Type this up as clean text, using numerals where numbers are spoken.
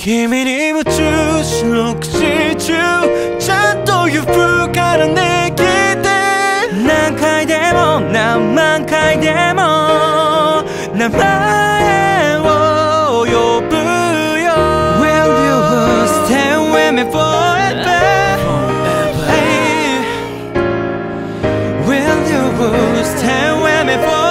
君に夢中四六時中ちゃんと呼ぶからね聞いて何回でも何万回でも名前を呼ぶよ Will you stay with me forever? Hey. Will you stay with me forever?